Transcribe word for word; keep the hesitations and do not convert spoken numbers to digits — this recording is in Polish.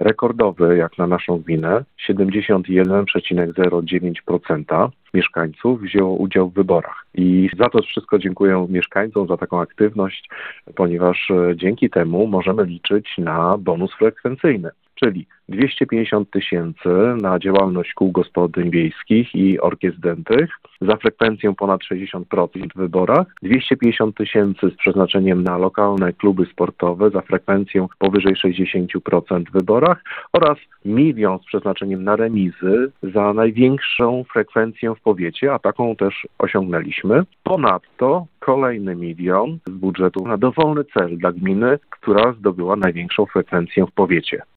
rekordowy jak na naszą gminę. siedemdziesiąt jeden przecinek zero dziewięć procent mieszkańców wzięło udział w wyborach. I za to wszystko dziękuję mieszkańcom za taką aktywność, ponieważ dzięki temu możemy liczyć na bonus frekwencyjny, czyli dwieście pięćdziesiąt tysięcy na działalność kół gospodyń wiejskich i orkiestr dętych za frekwencję ponad sześćdziesiąt procent w wyborach, dwieście pięćdziesiąt tysięcy z przeznaczeniem na lokalne kluby sportowe za frekwencję powyżej sześćdziesiąt procent w wyborach oraz milion z przeznaczeniem na remizy za największą frekwencję w powiecie, a taką też osiągnęliśmy. Ponadto kolejny milion z budżetu na dowolny cel dla gminy, która zdobyła największą frekwencję w powiecie.